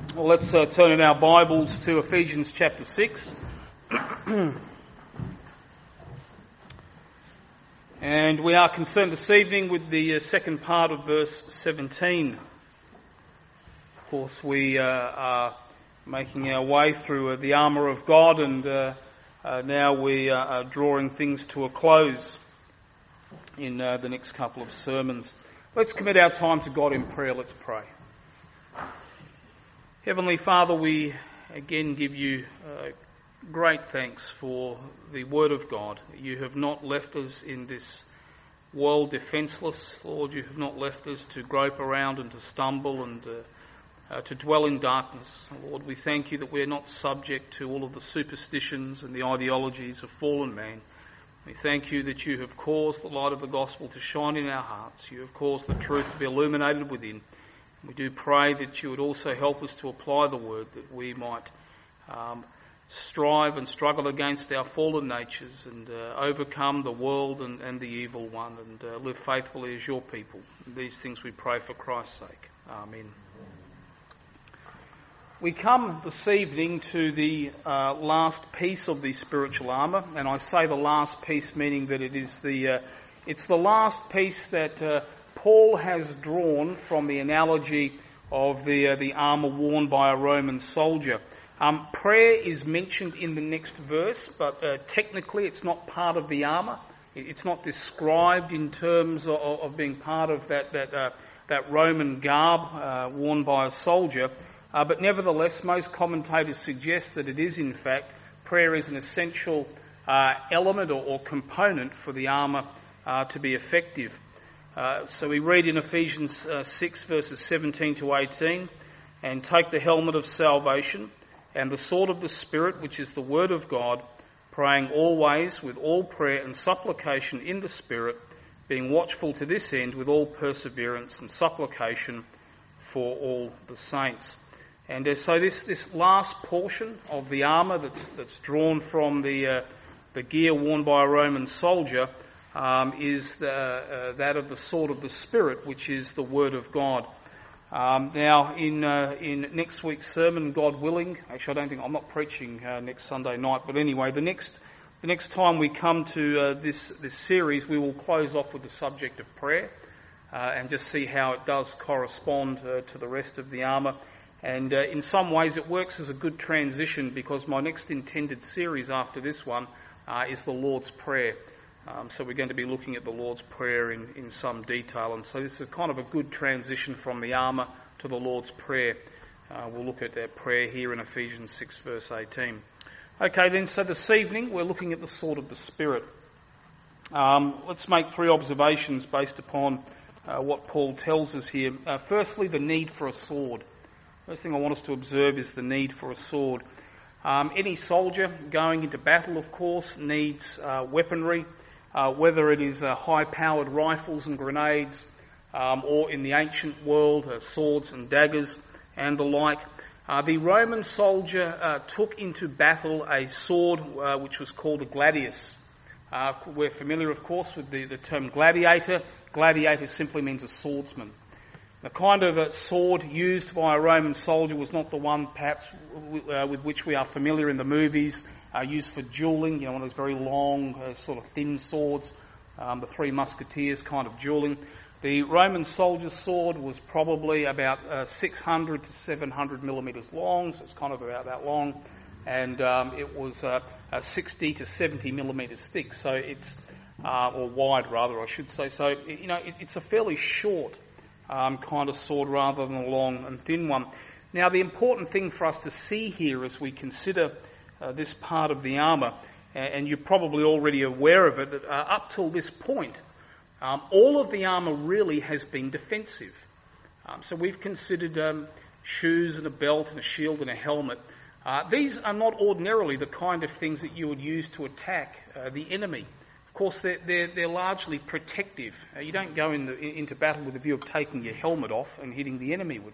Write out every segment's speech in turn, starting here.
Well, let's turn in our Bibles to Ephesians chapter 6. And we are concerned this evening with the second part of verse 17. Of course, we are making our way through the armour of God, and now we are drawing things to a close in the next couple of sermons. Let's commit our time to God in prayer. Let's pray. Heavenly Father, we again give you great thanks for the Word of God. You have not left us in this world defenceless. Lord, you have not left us to grope around and to stumble and to dwell in darkness. Lord, we thank you that we are not subject to all of the superstitions and the ideologies of fallen man. We thank you that you have caused the light of the gospel to shine in our hearts. You have caused the truth to be illuminated within. We do pray that you would also help us to apply the word, that we might strive and struggle against our fallen natures and overcome the world and the evil one and live faithfully as your people. These things we pray for Christ's sake. Amen. We come this evening to the last piece of the spiritual armour, and I say the last piece meaning that it's the last piece that Paul has drawn from the analogy of the armour worn by a Roman soldier. Prayer is mentioned in the next verse, but technically it's not part of the armour. It's not described in terms of being part of that Roman garb worn by a soldier. But nevertheless, most commentators suggest that it is in fact, prayer is an essential element or component for the armour to be effective. So we read in Ephesians 6 verses 17 to 18, and take the helmet of salvation and the sword of the Spirit, which is the word of God, praying always with all prayer and supplication in the Spirit, being watchful to this end with all perseverance and supplication for all the saints. And so this last portion of the armour that's drawn from the gear worn by a Roman soldier is that of the sword of the Spirit, which is the Word of God. Now, in next week's sermon, God willing, actually I'm not preaching next Sunday night, but anyway, the next time we come to this series, we will close off with the subject of prayer and just see how it does correspond to the rest of the armour. And in some ways, it works as a good transition, because my next intended series after this one is the Lord's Prayer. So we're going to be looking at the Lord's Prayer in some detail, and so this is kind of a good transition from the armour to the Lord's Prayer. We'll look at that prayer here in Ephesians 6 verse 18. Okay then, so this evening we're looking at the sword of the Spirit. Let's make three observations based upon what Paul tells us here. Firstly, the need for a sword. First thing I want us to observe is the need for a sword. Any soldier going into battle, of course, needs weaponry. Whether it is high-powered rifles and grenades, or in the ancient world, swords and daggers and the like. The Roman soldier took into battle a sword which was called a gladius. We're familiar, of course, with the term gladiator. Gladiator simply means a swordsman. The kind of sword used by a Roman soldier was not the one perhaps with which we are familiar in the movies, used for duelling, one of those very long, sort of thin swords, the Three Musketeers kind of duelling. The Roman soldier's sword was probably about 600 to 700 millimetres long, so it's kind of about that long, and it was 60 to 70 millimetres thick, so it's, or wide rather I should say, so it's a fairly short kind of sword rather than a long and thin one. Now, the important thing for us to see here as we consider this part of the armour, and you're probably already aware of it, that up till this point, all of the armour really has been defensive. So we've considered shoes and a belt and a shield and a helmet. These are not ordinarily the kind of things that you would use to attack the enemy. Of course, they're largely protective. You don't go into battle with the view of taking your helmet off and hitting the enemy with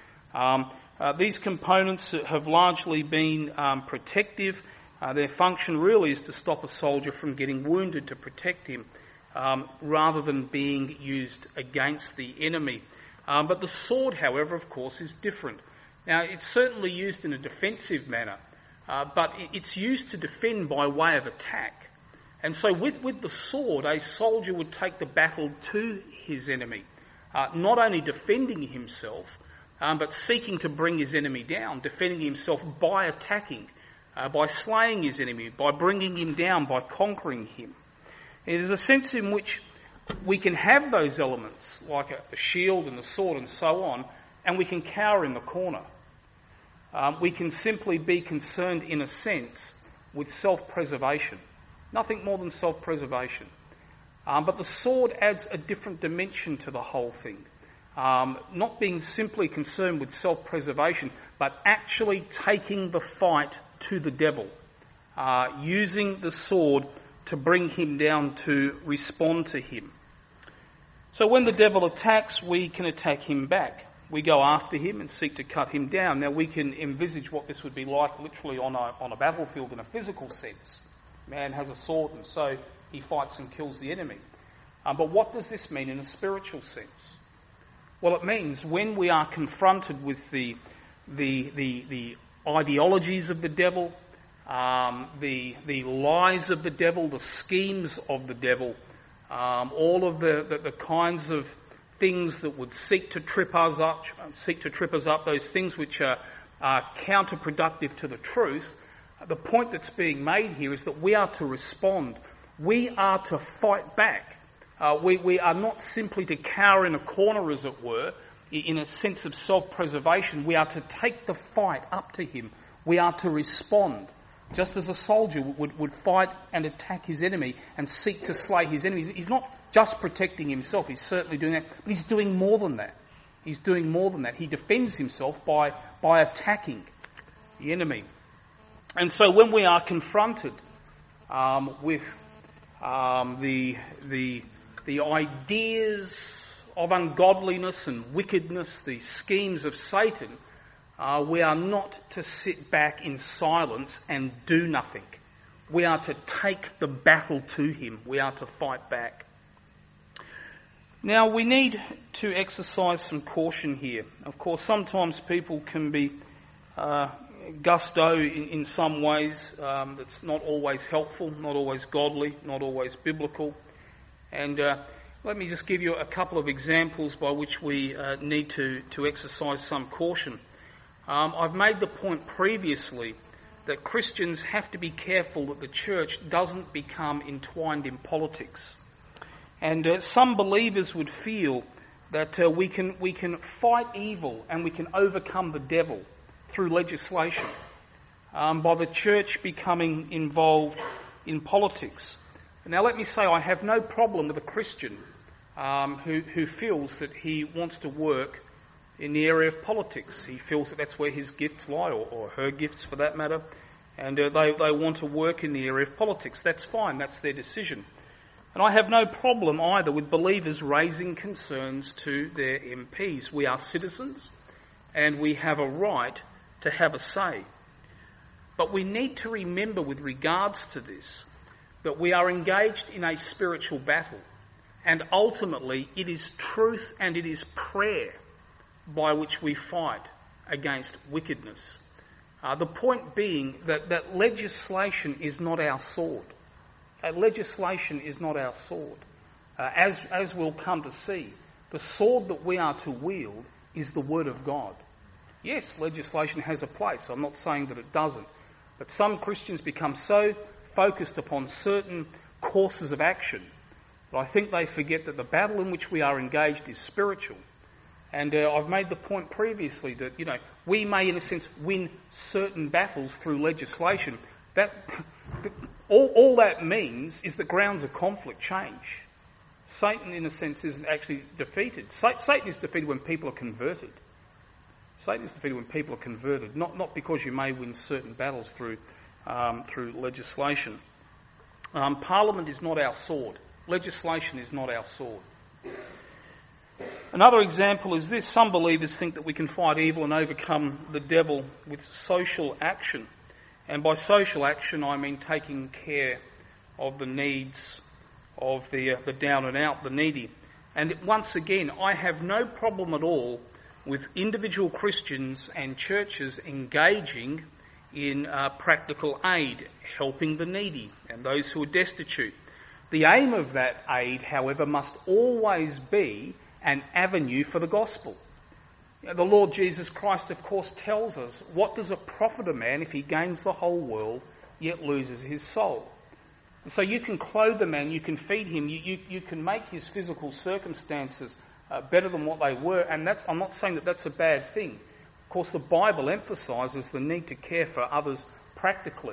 it. These components have largely been protective. Their function really is to stop a soldier from getting wounded, to protect him, rather than being used against the enemy. But the sword, however, of course, is different. Now, it's certainly used in a defensive manner, but it's used to defend by way of attack. And so with the sword, a soldier would take the battle to his enemy, not only defending himself, but seeking to bring his enemy down, defending himself by attacking, by slaying his enemy, by bringing him down, by conquering him. There's a sense in which we can have those elements, like a shield and the sword and so on, and we can cower in the corner. We can simply be concerned, in a sense, with self-preservation. Nothing more than self-preservation. But the sword adds a different dimension to the whole thing. Not being simply concerned with self-preservation, but actually taking the fight to the devil. Using the sword to bring him down, to respond to him. So when the devil attacks, we can attack him back. We go after him and seek to cut him down. Now we can envisage what this would be like literally on a battlefield in a physical sense. Man has a sword and so he fights and kills the enemy. But what does this mean in a spiritual sense? Well, it means when we are confronted with the ideologies of the devil, the lies of the devil, the schemes of the devil, all of the kinds of things that would seek to trip us up, those things which are counterproductive to the truth. The point that's being made here is that we are to respond. We are to fight back. We are not simply to cower in a corner, as it were, in a sense of self-preservation. We are to take the fight up to him. We are to respond. Just as a soldier would fight and attack his enemy and seek to slay his enemies. He's not just protecting himself, he's certainly doing that, but he's doing more than that. He's doing more than that. He defends himself by attacking the enemy. And so when we are confronted with the ideas of ungodliness and wickedness, the schemes of Satan, we are not to sit back in silence and do nothing. We are to take the battle to him. We are to fight back. Now, we need to exercise some caution here. Of course, sometimes people can be gusto in some ways that's not always helpful, not always godly, not always biblical. And let me just give you a couple of examples by which we need to exercise some caution. I've made the point previously that Christians have to be careful that the church doesn't become entwined in politics. And some believers would feel that we can fight evil and we can overcome the devil through legislation by the church becoming involved in politics. Now let me say I have no problem with a Christian who feels that he wants to work in the area of politics. He feels that that's where his gifts lie, or her gifts for that matter, and they want to work in the area of politics. That's fine, that's their decision. And I have no problem either with believers raising concerns to their MPs. We are citizens and we have a right to have a say. But we need to remember with regards to this that we are engaged in a spiritual battle, and ultimately it is truth and it is prayer by which we fight against wickedness. The point being that legislation is not our sword. Legislation is not our sword. As we'll come to see, the sword that we are to wield is the Word of God. Yes, legislation has a place. I'm not saying that it doesn't. But some Christians become so focused upon certain courses of action that I think they forget that the battle in which we are engaged is spiritual. And I've made the point previously that, we may, in a sense, win certain battles through legislation. All that means is that grounds of conflict change. Satan, in a sense, isn't actually defeated. Satan is defeated when people are converted. Satan is defeated when people are converted, not because you may win certain battles through legislation. Parliament is not our sword. Legislation is not our sword. Another example is this. Some believers think that we can fight evil and overcome the devil with social action. And by social action, I mean taking care of the needs of the down and out, the needy. And once again, I have no problem at all with individual Christians and churches engaging in practical aid, helping the needy and those who are destitute. The aim of that aid, however, must always be an avenue for the gospel. The Lord Jesus Christ, of course, tells us, what does it profit a man if he gains the whole world yet loses his soul? And so you can clothe a man, you can feed him, you can make his physical circumstances better than what they were, and I'm not saying that that's a bad thing. Of course, the Bible emphasises the need to care for others practically.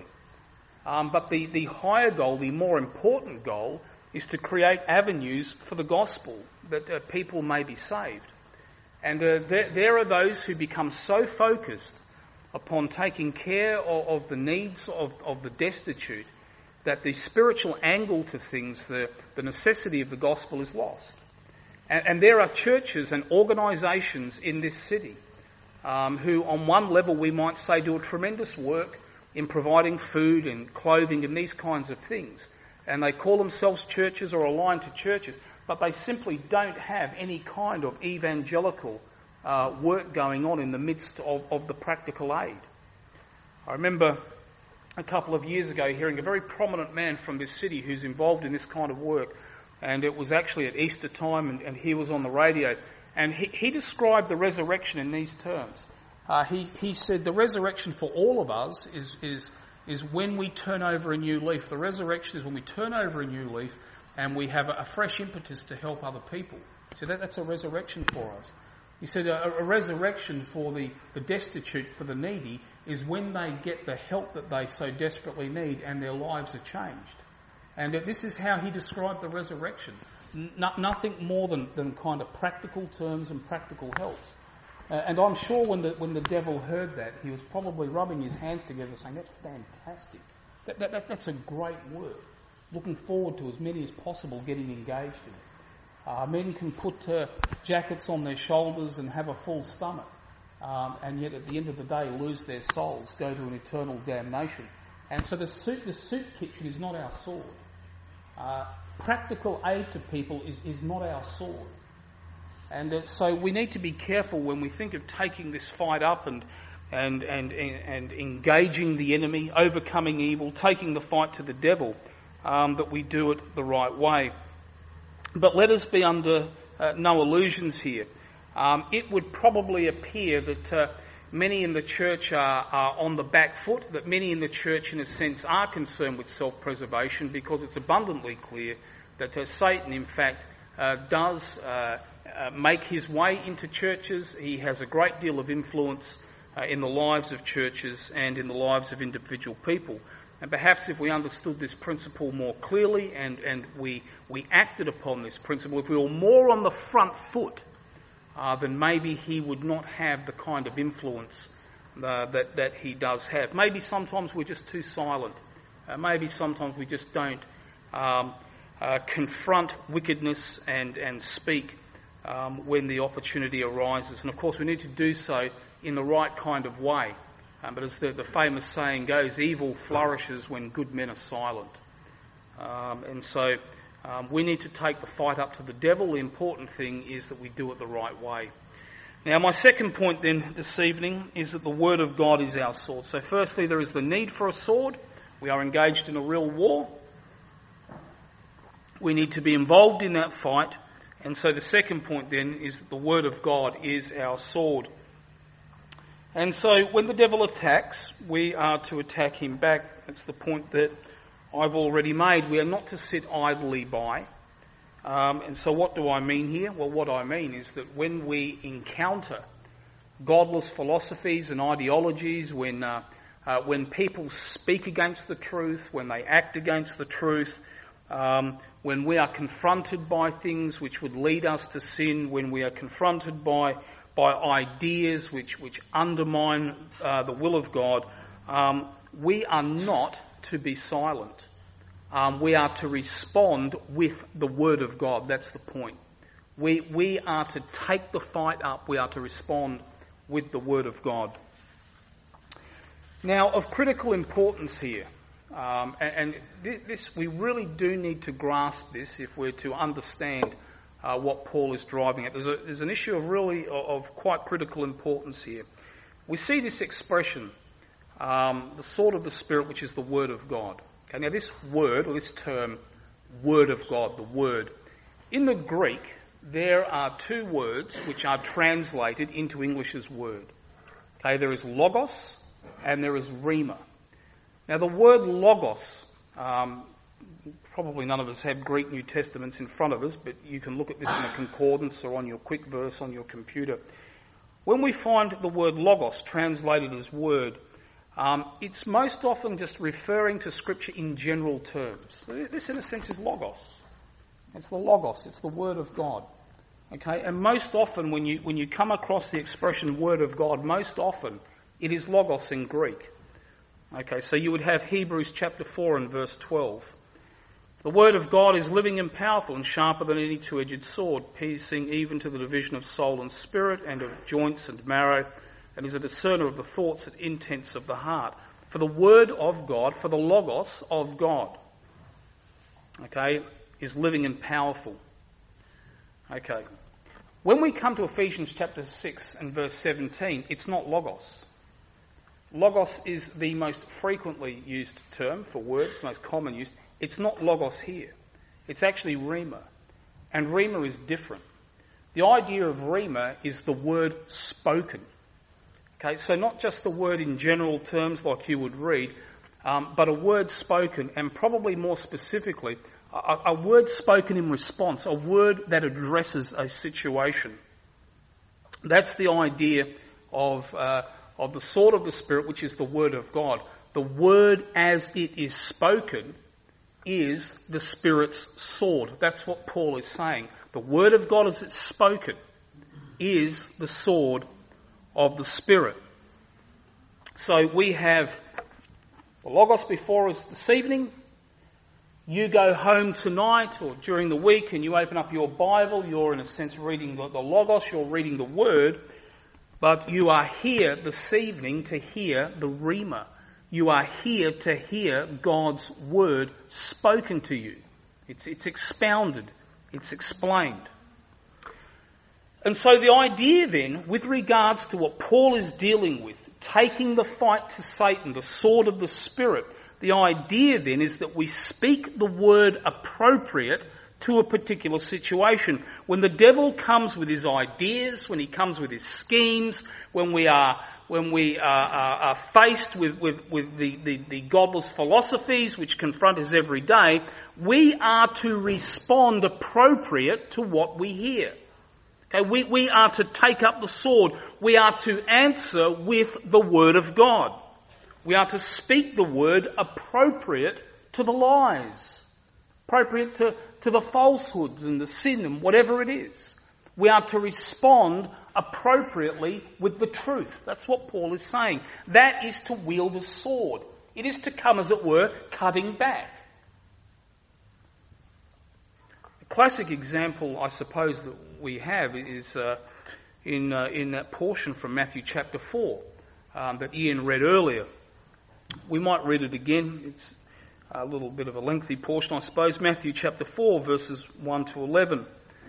But the higher goal, the more important goal, is to create avenues for the gospel that people may be saved. And there are those who become so focused upon taking care of the needs of the destitute that the spiritual angle to things, the necessity of the gospel, is lost. And there are churches and organisations in this city who, on one level, we might say, do a tremendous work in providing food and clothing and these kinds of things. And they call themselves churches or aligned to churches, but they simply don't have any kind of evangelical work going on in the midst of the practical aid. I remember a couple of years ago hearing a very prominent man from this city who's involved in this kind of work, and it was actually at Easter time, and he was on the radio, and he described the resurrection in these terms. He said the resurrection for all of us is when we turn over a new leaf. The resurrection is when we turn over a new leaf and we have a fresh impetus to help other people. He said that's a resurrection for us. He said a resurrection for the destitute, for the needy, is when they get the help that they so desperately need and their lives are changed. And this is how he described the resurrection. Nothing more than kind of practical terms and practical helps. And I'm sure when the devil heard that, he was probably rubbing his hands together saying, that's fantastic. That's a great work. Looking forward to as many as possible getting engaged in it. Men can put jackets on their shoulders and have a full stomach, and yet at the end of the day lose their souls, go to an eternal damnation. And so the soup kitchen is not our sword. Practical aid to people is not our sword. And so we need to be careful when we think of taking this fight up and engaging the enemy, overcoming evil, taking the fight to the devil, that we do it the right way. But let us be under no illusions here. It would probably appear that many in the church are on the back foot, that many in the church in a sense are concerned with self-preservation, because it's abundantly clear that Satan in fact does make his way into churches. He has a great deal of influence in the lives of churches and in the lives of individual people. And perhaps if we understood this principle more clearly and we acted upon this principle, if we were more on the front foot, then maybe he would not have the kind of influence that he does have. Maybe sometimes we're just too silent. Maybe sometimes we just don't confront wickedness and speak when the opportunity arises. And of course we need to do so in the right kind of way. But as the famous saying goes, evil flourishes when good men are silent. And so we need to take the fight up to the devil. The important thing is that we do it the right way. Now, my second point then this evening is that the Word of God is our sword. So firstly, there is the need for a sword. We are engaged in a real war. We need to be involved in that fight. And so the second point then is that the Word of God is our sword. And so when the devil attacks, we are to attack him back. That's the point that I've already made. We are not to sit idly by. And so what do I mean here? Well, what I mean is that when we encounter godless philosophies and ideologies, when people speak against the truth, when they act against the truth, when we are confronted by things which would lead us to sin, when we are confronted by ideas which undermine the will of God, we are not to be silent. We are to respond with the Word of God. That's the point. We are to take the fight up. We are to respond with the Word of God. Now, of critical importance here, and this we really do need to grasp this if we're to understand what Paul is driving at. There's an issue of quite critical importance here. We see this expression, the sword of the Spirit, which is the Word of God. Okay, now this word, or this term, Word of God, the Word, in the Greek, there are two words which are translated into English as word. Okay, there is logos and there is rhema. Now the word logos, probably none of us have Greek New Testaments in front of us, but you can look at this in a concordance or on your quick verse on your computer. When we find the word logos translated as word, it's most often just referring to Scripture in general terms. This, in a sense, is logos. It's the logos. It's the Word of God. Okay, and most often when you come across the expression Word of God, most often it is logos in Greek. Okay, so you would have Hebrews chapter 4 and verse 12. The Word of God is living and powerful and sharper than any two-edged sword, piercing even to the division of soul and spirit and of joints and marrow, and is a discerner of the thoughts and intents of the heart. For the Word of God, for the logos of God, okay, is living and powerful. Okay. When we come to Ephesians chapter 6 and verse 17, it's not logos. Logos is the most frequently used term for words, most common use. It's not logos here. It's actually rhema. And rhema is different. The idea of rhema is the word spoken. Okay, so not just the word in general terms like you would read, but a word spoken, and probably more specifically, a word spoken in response, a word that addresses a situation. That's the idea of the sword of the Spirit, which is the Word of God. The word as it is spoken is the Spirit's sword. That's what Paul is saying. The Word of God as it's spoken is the sword of the Spirit. So we have the Logos before us this evening. You go home tonight or during the week and you open up your Bible, you're in a sense reading the Logos, you're reading the Word, but you are here this evening to hear the Rhema. You are here to hear God's Word spoken to you. It's expounded, it's explained. And so the idea then, with regards to what Paul is dealing with, taking the fight to Satan, the sword of the Spirit, the idea then is that we speak the word appropriate to a particular situation. When the devil comes with his ideas, when he comes with his schemes, when we are faced with the godless philosophies which confront us every day, we are to respond appropriate to what we hear. Okay, we are to take up the sword. We are to answer with the word of God. We are to speak the word appropriate to the lies, appropriate to the falsehoods and the sin and whatever it is. We are to respond appropriately with the truth. That's what Paul is saying. That is to wield a sword. It is to come, as it were, cutting back. A classic example, I suppose, that we have is in that portion from Matthew chapter 4 that Ian read earlier. We might read it again. It's a little bit of a lengthy portion, I suppose. Matthew chapter 4, verses 1 to 11.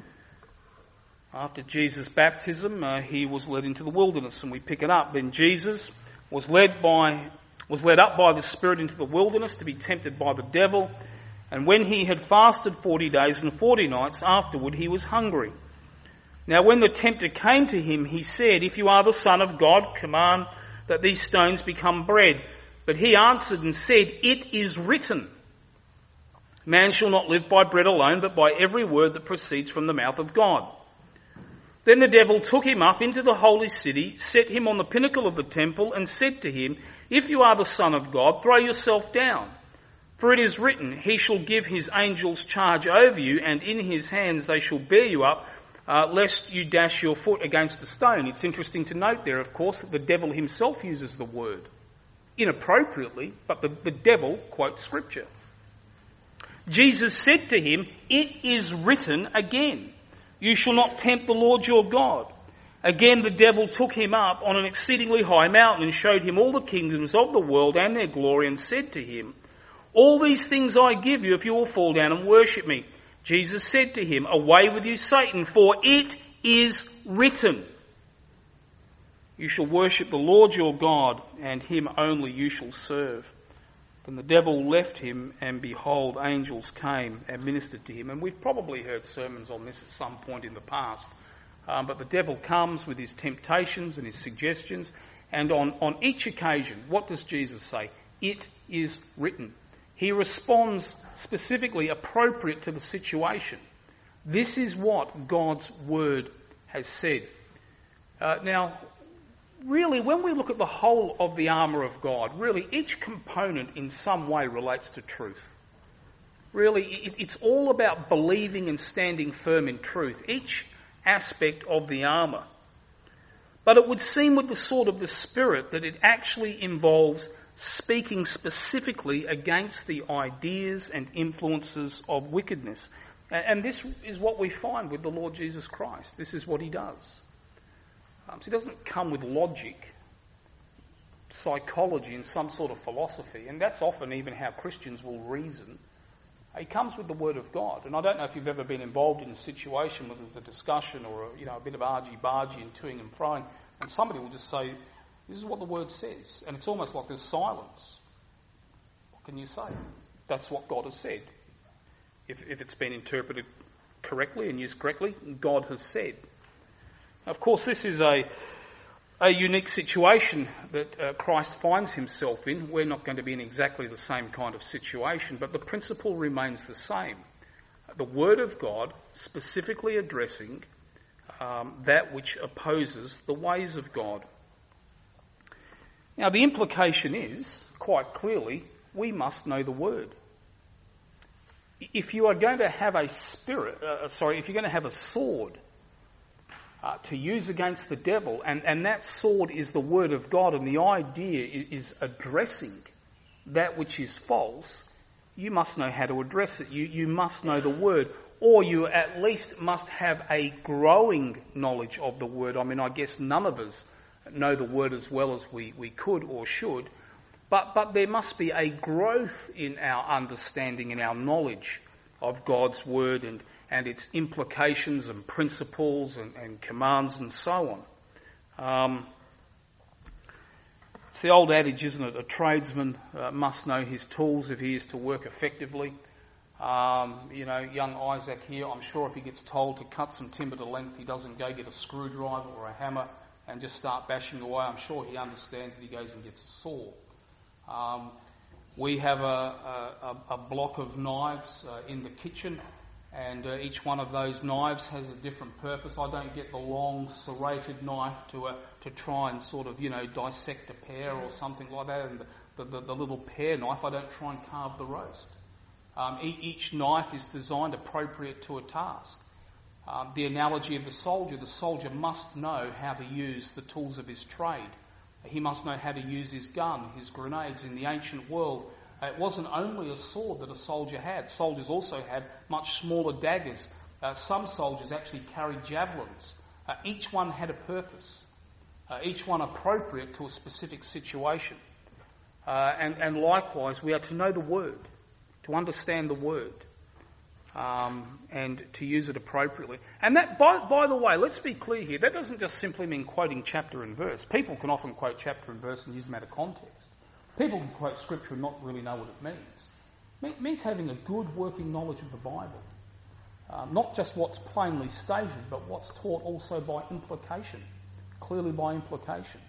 After Jesus' baptism, he was led into the wilderness, and we pick it up. Then Jesus was led up by the Spirit into the wilderness to be tempted by the devil. And when he had fasted 40 days and 40 nights, afterward he was hungry. Now when the tempter came to him, he said, "If you are the Son of God, command that these stones become bread." But he answered and said, "It is written, man shall not live by bread alone, but by every word that proceeds from the mouth of God." Then the devil took him up into the holy city, set him on the pinnacle of the temple, and said to him, "If you are the Son of God, throw yourself down. For it is written, he shall give his angels charge over you, and in his hands they shall bear you up, lest you dash your foot against a stone." It's interesting to note there, of course, that the devil himself uses the word. Inappropriately, but the devil quotes Scripture. Jesus said to him, "It is written again, you shall not tempt the Lord your God." Again the devil took him up on an exceedingly high mountain and showed him all the kingdoms of the world and their glory, and said to him, "All these things I give you if you will fall down and worship me." Jesus said to him, "Away with you, Satan, for it is written, you shall worship the Lord your God, and him only you shall serve." Then the devil left him, and behold, angels came and ministered to him. And we've probably heard sermons on this at some point in the past. But the devil comes with his temptations and his suggestions. And on each occasion, what does Jesus say? It is written. He responds specifically appropriate to the situation. This is what God's word has said. Now, really, when we look at the whole of the armour of God, really each component in some way relates to truth. Really, it's all about believing and standing firm in truth, each aspect of the armour. But it would seem with the sword of the Spirit that it actually involves speaking specifically against the ideas and influences of wickedness. And this is what we find with the Lord Jesus Christ. This is what he does. So he doesn't come with logic, psychology and some sort of philosophy, and that's often even how Christians will reason. He comes with the Word of God. And I don't know if you've ever been involved in a situation where there's a discussion or a bit of argy-bargy and toing and froing, and somebody will just say, "This is what the Word says," and it's almost like there's silence. What can you say? That's what God has said. If it's been interpreted correctly and used correctly, God has said. Of course, this is a unique situation that Christ finds himself in. We're not going to be in exactly the same kind of situation, but the principle remains the same. The Word of God specifically addressing that which opposes the ways of God. Now, the implication is, quite clearly, we must know the Word. If you are going to have a if you're going to have a sword to use against the devil, and that sword is the Word of God, and the idea is addressing that which is false, you must know how to address it. You must know the Word, or you at least must have a growing knowledge of the Word. I mean, I guess none of us know the Word as well as we could or should, but there must be a growth in our understanding and our knowledge of God's Word and its implications and principles and commands and so on. It's the old adage, isn't it? A tradesman must know his tools if he is to work effectively. Young Isaac here, I'm sure if he gets told to cut some timber to length, he doesn't go get a screwdriver or a hammer and just start bashing away. I'm sure he understands that he goes and gets a saw. We have a block of knives in the kitchen, and each one of those knives has a different purpose. I don't get the long serrated knife to try and sort of dissect a pear or something like that, and the little pear knife, I don't try and carve the roast. Each knife is designed appropriate to a task. The analogy of the soldier must know how to use the tools of his trade. He must know how to use his gun, his grenades. In the ancient world, it wasn't only a sword that a soldier had. Soldiers also had much smaller daggers. Some soldiers actually carried javelins. Each one had a purpose, each one appropriate to a specific situation. And likewise, we are to know the Word, to understand the Word, and to use it appropriately. And that, by the way, let's be clear here, that doesn't just simply mean quoting chapter and verse. People can often quote chapter and verse and use them out of context. People can quote Scripture and not really know what it means. It means having a good working knowledge of the Bible. Not just what's plainly stated, but what's taught also by implication, clearly by implication.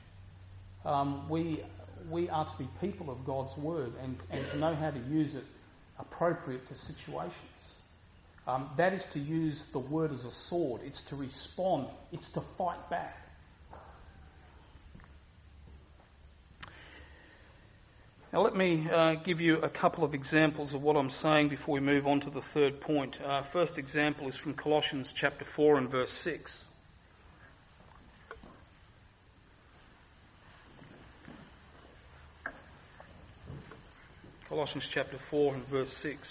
We are to be people of God's Word and to know how to use it appropriate to situations. That is to use the Word as a sword. It's to respond. It's to fight back. Now let me give you a couple of examples of what I'm saying before we move on to the third point. First example is from Colossians chapter 4 and verse 6. Colossians chapter 4 and verse 6.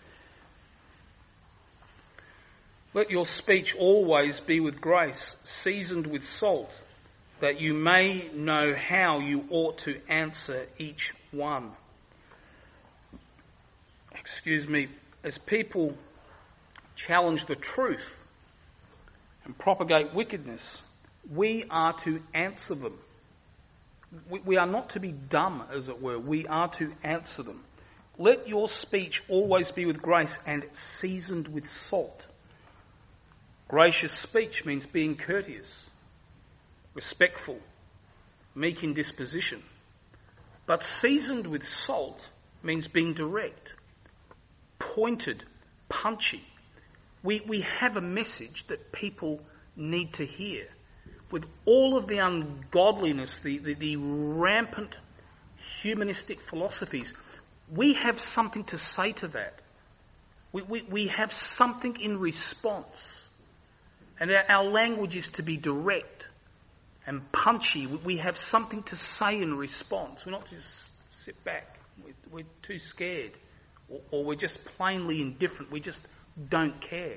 Let your speech always be with grace, seasoned with salt, that you may know how you ought to answer each one. As people challenge the truth and propagate wickedness, we are to answer them. We are not to be dumb, as it were. We are to answer them. Let your speech always be with grace and seasoned with salt. Gracious speech means being courteous, respectful, meek in disposition. But seasoned with salt means being direct, pointed, punchy. We have a message that people need to hear. With all of the ungodliness, the rampant humanistic philosophies, we have something to say to that. We have something in response. And our language is to be direct and punchy. We have something to say in response. We're not just sit back. We're too scared. Or we're just plainly indifferent. We just don't care.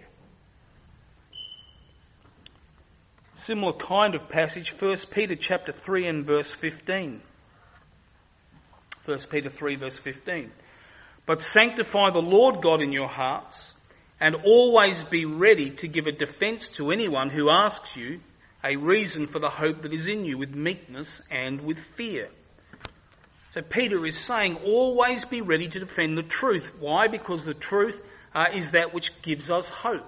Similar kind of passage, 1 Peter chapter 3 and verse 15. 1 Peter 3 verse 15. But sanctify the Lord God in your hearts, and always be ready to give a defence to anyone who asks you a reason for the hope that is in you, with meekness and with fear. So Peter is saying, always be ready to defend the truth. Why? Because the truth is that which gives us hope.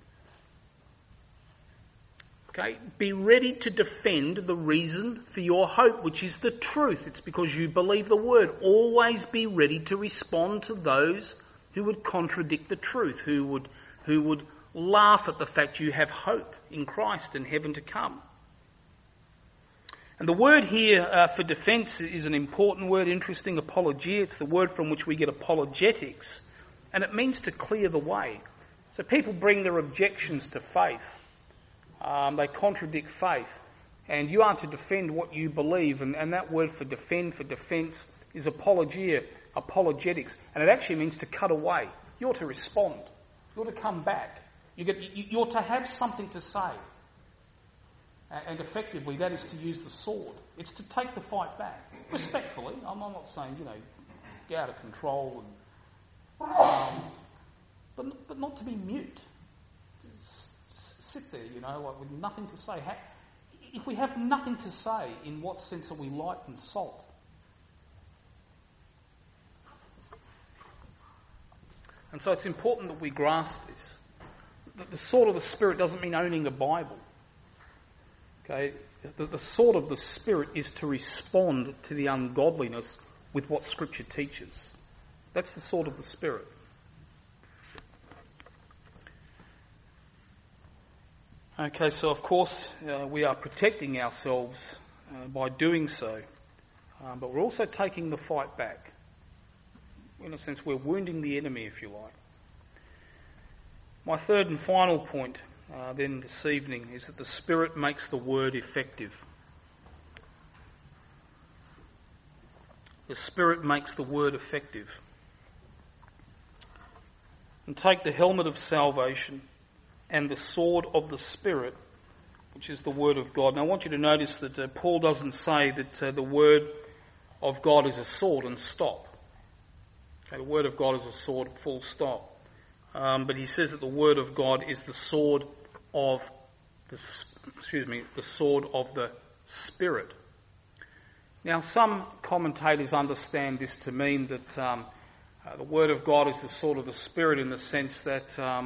Okay? Be ready to defend the reason for your hope, which is the truth. It's because you believe the word. Always be ready to respond to those who would contradict the truth, who would laugh at the fact you have hope in Christ and heaven to come. And the word here for defence is an important word, interesting, apologia. It's the word from which we get apologetics, and it means to clear the way. So people bring their objections to faith. They contradict faith, and you are to defend what you believe, and that word for defence, is apologia, apologetics, and it actually means to cut away. You're to respond. You're to come back. You're to have something to say. And effectively, that is to use the sword. It's to take the fight back. Respectfully. I'm not saying, get out of control, but not to be mute. Sit there, with nothing to say. If we have nothing to say, in what sense are we light and salt? And so it's important that we grasp this. The sword of the Spirit doesn't mean owning a Bible. Okay? The sword of the Spirit is to respond to the ungodliness with what Scripture teaches. That's the sword of the Spirit. Okay, so of course we are protecting ourselves by doing so, but we're also taking the fight back. In a sense, we're wounding the enemy, if you like. My third and final point then this evening is that the Spirit makes the word effective. The Spirit makes the word effective. And take the helmet of salvation and the sword of the Spirit, which is the Word of God. Now I want you to notice that Paul doesn't say that the Word of God is a sword and stop. Okay, the Word of God is a sword, full stop. But he says that the Word of God is the sword of the sword of the Spirit. Now some commentators understand this to mean that the Word of God is the sword of the Spirit in the sense that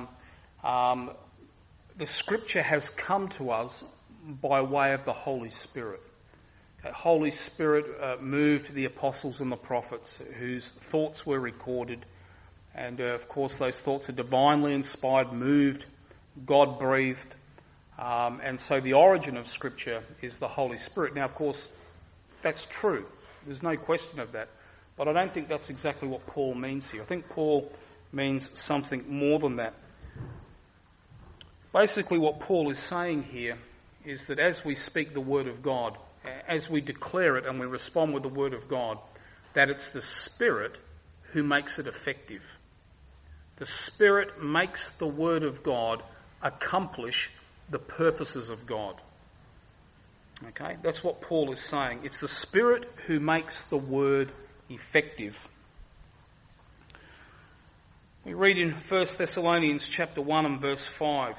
the Scripture has come to us by way of the Holy Spirit. The Holy Spirit moved the apostles and the prophets whose thoughts were recorded. And of course those thoughts are divinely inspired, moved, God-breathed. And so the origin of Scripture is the Holy Spirit. Now of course that's true. There's no question of that. But I don't think that's exactly what Paul means here. I think Paul means something more than that. Basically what Paul is saying here is that as we speak the Word of God, as we declare it and we respond with the Word of God, that it's the Spirit who makes it effective. The Spirit makes the Word of God accomplish the purposes of God. Okay, that's what Paul is saying. It's the Spirit who makes the Word effective. We read in 1 Thessalonians chapter 1 and verse 5.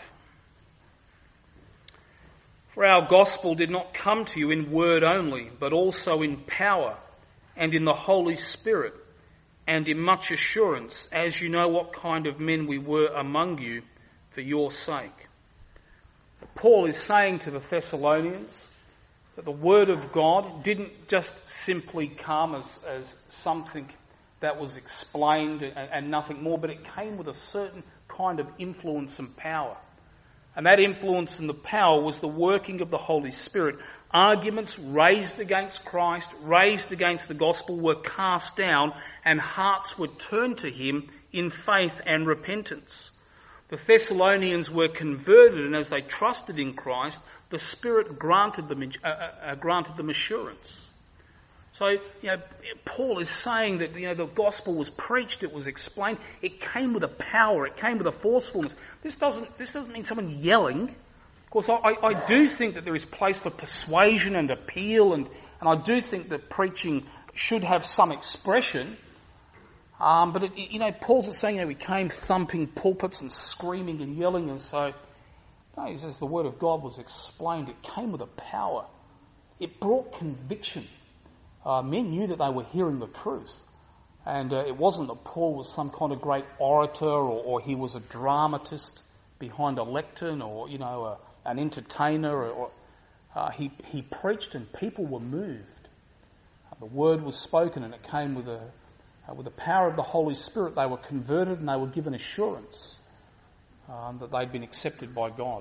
For our gospel did not come to you in word only, but also in power and in the Holy Spirit and in much assurance, as you know what kind of men we were among you for your sake. Paul is saying to the Thessalonians that the word of God didn't just simply come as something that was explained and nothing more, but it came with a certain kind of influence and power. And that influence and the power was the working of the Holy Spirit. Arguments raised against Christ, raised against the gospel, were cast down, and hearts were turned to him in faith and repentance. The Thessalonians were converted, and as they trusted in Christ, the Spirit granted them assurance. So, Paul is saying that, the gospel was preached, it was explained, it came with a power, it came with a forcefulness. This doesn't mean someone yelling. Of course, I do think that there is place for persuasion and appeal, and I do think that preaching should have some expression. But Paul's saying, we came thumping pulpits and screaming and yelling, and so, no, he says the word of God was explained. It came with a power. It brought conviction. Men knew that they were hearing the truth. And it wasn't that Paul was some kind of great orator or he was a dramatist behind a lectern or, an entertainer. He preached and people were moved. The word was spoken and it came with the power of the Holy Spirit. They were converted and they were given assurance that they'd been accepted by God.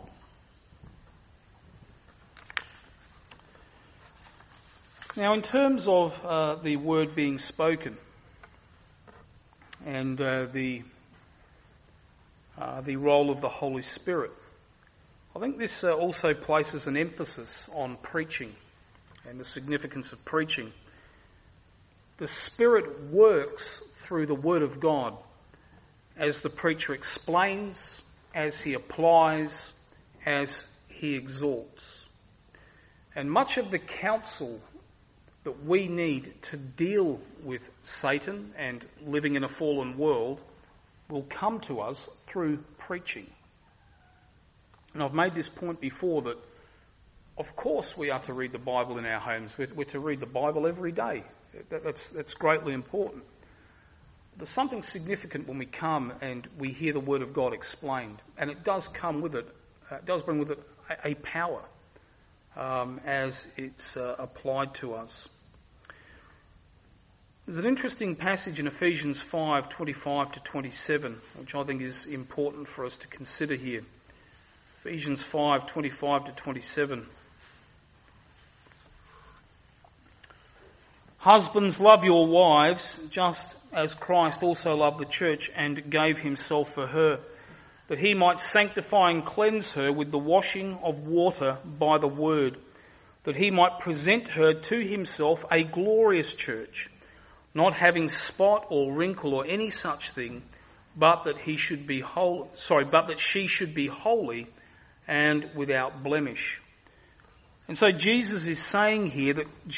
Now, in terms of the word being spoken and the role of the Holy Spirit, I think this also places an emphasis on preaching and the significance of preaching. The Spirit works through the Word of God as the preacher explains, as he applies, as he exhorts. And much of the counsel that we need to deal with Satan and living in a fallen world will come to us through preaching. And I've made this point before that, of course, we are to read the Bible in our homes. We're to read the Bible every day. That's greatly important. There's something significant when we come and we hear the Word of God explained, and it does come with it. It does bring with it a power as it's applied to us. There's an interesting passage in Ephesians 5:25 to 27, which I think is important for us to consider here. Ephesians 5:25 to 27. Husbands, love your wives, just as Christ also loved the church and gave himself for her, that he might sanctify and cleanse her with the washing of water by the word, that he might present her to himself a glorious church, not having spot or wrinkle or any such thing, but that she should be holy and without blemish. And so Jesus is saying here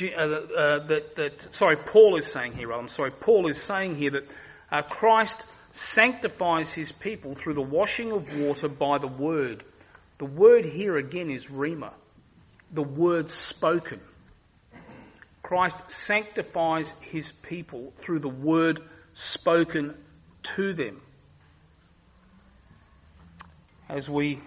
Paul is saying here that Christ sanctifies his people through the washing of water by the word. The word here again is rhema, the word spoken. Christ sanctifies his people through the word spoken to them. As we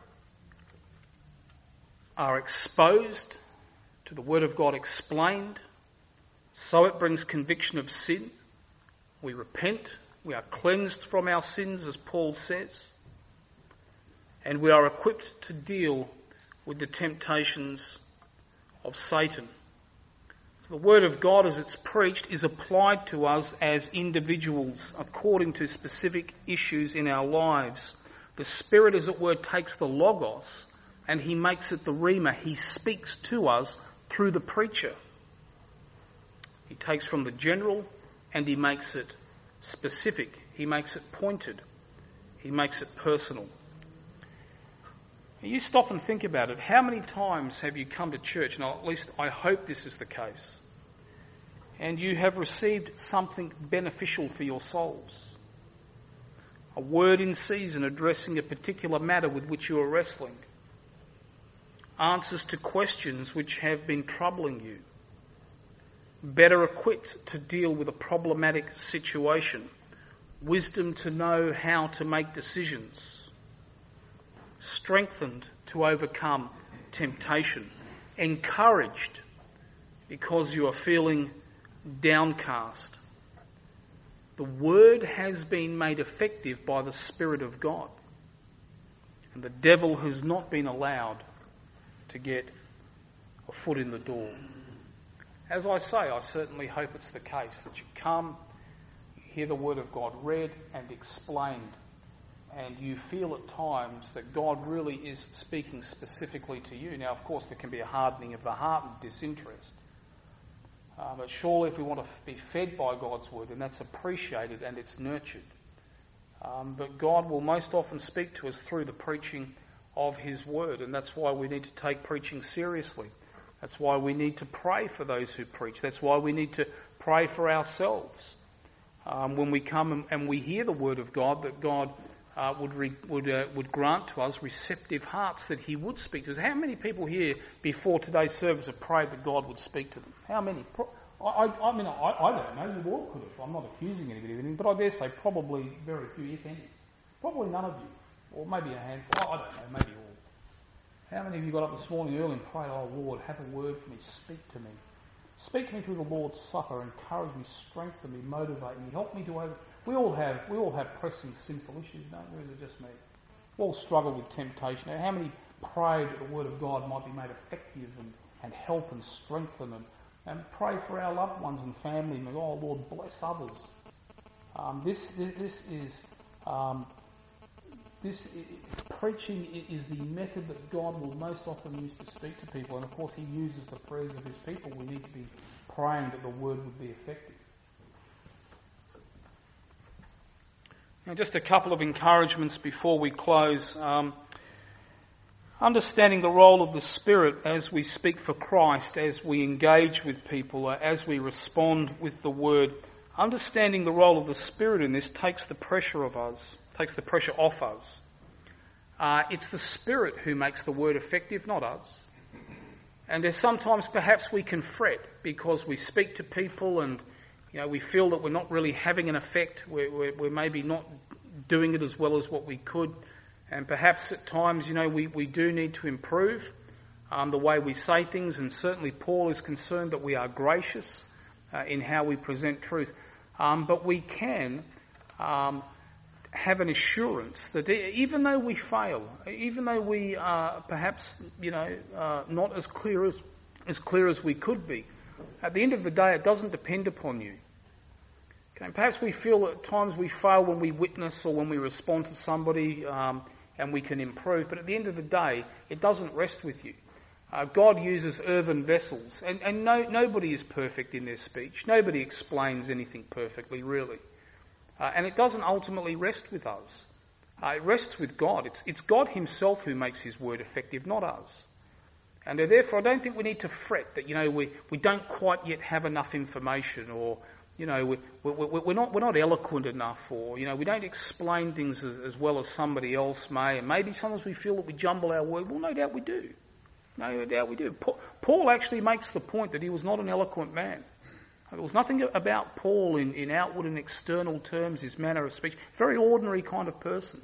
are exposed to the word of God explained, so it brings conviction of sin. We repent, we are cleansed from our sins, as Paul says, and we are equipped to deal with the temptations of Satan. The word of God as it's preached is applied to us as individuals according to specific issues in our lives. The Spirit, as it were, takes the logos and he makes it the rhema. He speaks to us through the preacher. He takes from the general and he makes it specific. He makes it pointed. He makes it personal. You stop and think about it. How many times have you come to church, and at least I hope this is the case, and you have received something beneficial for your souls? A word in season addressing a particular matter with which you are wrestling. Answers to questions which have been troubling you. Better equipped to deal with a problematic situation. Wisdom to know how to make decisions. Strengthened to overcome temptation. Encouraged because you are feeling downcast. The word has been made effective by the Spirit of God. And the devil has not been allowed to get a foot in the door. As I say, I certainly hope it's the case that you come, you hear the word of God read and explained, and you feel at times that God really is speaking specifically to you. Now, of course, there can be a hardening of the heart and disinterest. But surely if we want to be fed by God's word, then that's appreciated and it's nurtured. But God will most often speak to us through the preaching of his word, and that's why we need to take preaching seriously. That's why we need to pray for those who preach. That's why we need to pray for ourselves. When we come and we hear the word of God, that God would grant to us receptive hearts, that he would speak to us. How many people here before today's service have prayed that God would speak to them? How many? I don't know. You all could have. I'm not accusing anybody of anything, but I dare say probably very few, if any. Probably none of you. Or maybe a handful. I don't know, maybe all. How many of you got up this morning early and prayed, "Oh Lord, have a word for me, speak to me. Speak to me through the Lord's Supper, encourage me, strengthen me, motivate me, help me to over..." We all have pressing sinful issues, don't we? Or is it just me? We all struggle with temptation. Now, how many pray that the word of God might be made effective and help and strengthen and pray for our loved ones and family, and oh Lord, bless others. Preaching is the method that God will most often use to speak to people, and of course he uses the prayers of his people. We need to be praying that the word would be effective. Now, just a couple of encouragements before we close. Understanding the role of the Spirit as we speak for Christ, as we engage with people, as we respond with the word. Understanding the role of the Spirit in this takes the pressure off us. It's the Spirit who makes the word effective, not us. And there's sometimes perhaps we can fret because we speak to people and we feel that we're not really having an effect. We're maybe not doing it as well as what we could. And perhaps at times, we do need to improve the way we say things. And certainly Paul is concerned that we are gracious in how we present truth. But we can have an assurance that even though we fail, even though we are perhaps, not as clear as we could be, at the end of the day, it doesn't depend upon you. Okay, perhaps we feel at times we fail when we witness or when we respond to somebody, and we can improve. But at the end of the day, it doesn't rest with you. God uses earthen vessels, and nobody is perfect in their speech. Nobody explains anything perfectly, really. And it doesn't ultimately rest with us. It rests with God. It's God himself who makes his word effective, not us. And therefore, I don't think we need to fret that, we don't quite yet have enough information, or, we're not eloquent enough, or, we don't explain things as well as somebody else may. And maybe sometimes we feel that we jumble our word. Well, no doubt we do. No doubt we do. Paul actually makes the point that he was not an eloquent man. There was nothing about Paul in outward and external terms, his manner of speech. Very ordinary kind of person.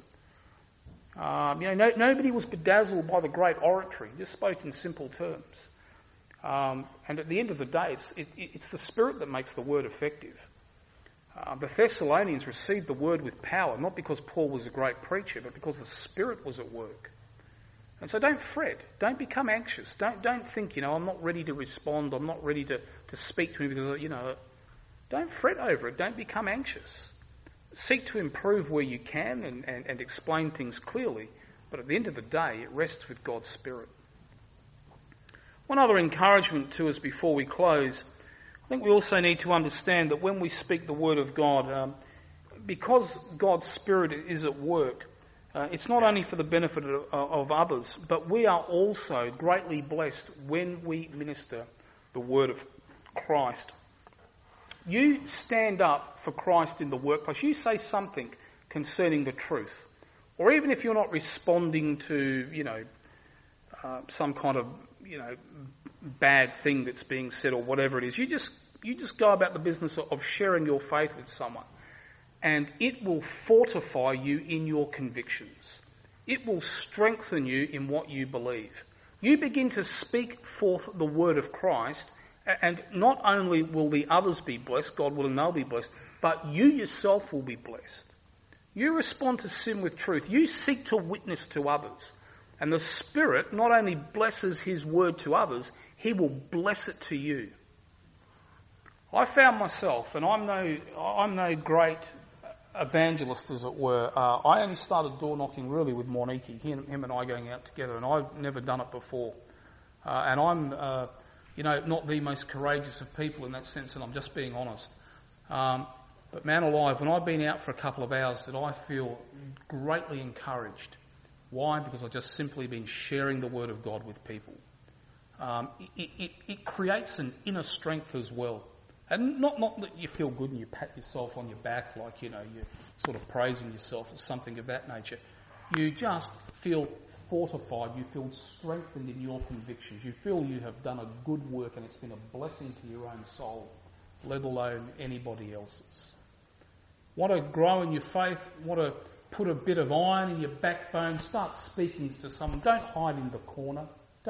Nobody was bedazzled by the great oratory. He just spoke in simple terms. And at the end of the day, it's the Spirit that makes the word effective. The Thessalonians received the word with power, not because Paul was a great preacher, but because the Spirit was at work. And so don't fret. Don't become anxious. Don't think, I'm not ready to respond. I'm not ready to speak to him because, don't fret over it. Don't become anxious. Seek to improve where you can and explain things clearly. But at the end of the day, it rests with God's Spirit. One other encouragement to us before we close. I think we also need to understand that when we speak the word of God, because God's Spirit is at work, it's not only for the benefit of others, but we are also greatly blessed when we minister the word of Christ. You stand up for Christ in the workplace. You say something concerning the truth. Or even if you're not responding to, some kind of, bad thing that's being said or whatever it is, you just go about the business of sharing your faith with someone. And it will fortify you in your convictions. It will strengthen you in what you believe. You begin to speak forth the word of Christ, and not only will the others be blessed, God willing they'll be blessed, but you yourself will be blessed. You respond to sin with truth. You seek to witness to others. And the Spirit not only blesses his word to others, he will bless it to you. I found myself, and I'm no great evangelist, as it were. I only started door knocking really with Moniki, him and I going out together, and I've never done it before. And I'm, not the most courageous of people in that sense, and I'm just being honest. But man alive, when I've been out for a couple of hours, that I feel greatly encouraged. Why? Because I've just simply been sharing the word of God with people. It creates an inner strength as well. And not that you feel good and you pat yourself on your back like, you're sort of praising yourself or something of that nature. You just feel fortified, you feel strengthened in your convictions. You feel you have done a good work and it's been a blessing to your own soul, let alone anybody else's. Want to grow in your faith, want to put a bit of iron in your backbone, start speaking to someone. Don't hide in the corner.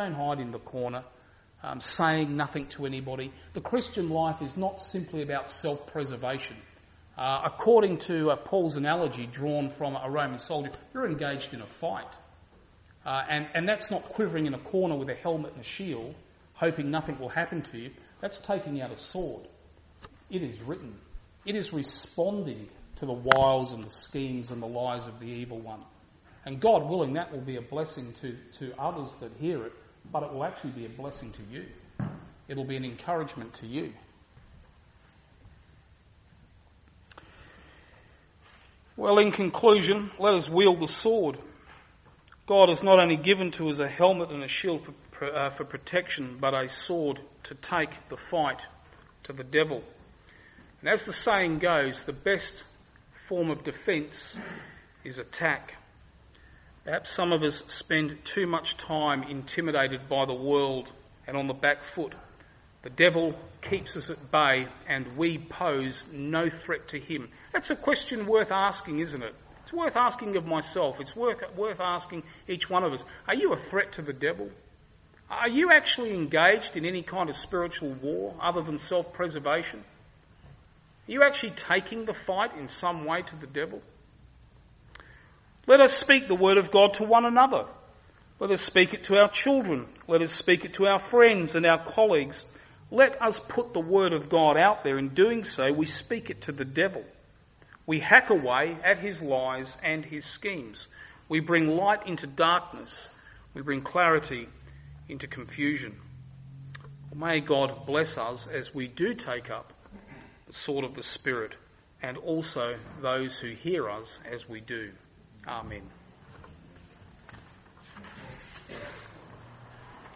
Saying nothing to anybody. The Christian life is not simply about self-preservation. According to Paul's analogy drawn from a Roman soldier, you're engaged in a fight. And that's not quivering in a corner with a helmet and a shield, hoping nothing will happen to you. That's taking out a sword. It is written. It is responding to the wiles and the schemes and the lies of the evil one. And God willing, that will be a blessing to others that hear it, but it will actually be a blessing to you. It'll be an encouragement to you. Well, in conclusion, let us wield the sword. God has not only given to us a helmet and a shield for protection, but a sword to take the fight to the devil. And as the saying goes, the best form of defence is attack. Perhaps some of us spend too much time intimidated by the world and on the back foot. The devil keeps us at bay and we pose no threat to him. That's a question worth asking, isn't it? It's worth asking of myself. It's worth asking each one of us. Are you a threat to the devil? Are you actually engaged in any kind of spiritual war other than self-preservation? Are you actually taking the fight in some way to the devil? Let us speak the word of God to one another. Let us speak it to our children. Let us speak it to our friends and our colleagues. Let us put the word of God out there. In doing so, we speak it to the devil. We hack away at his lies and his schemes. We bring light into darkness. We bring clarity into confusion. May God bless us as we do take up the sword of the Spirit, and also those who hear us as we do. Amen.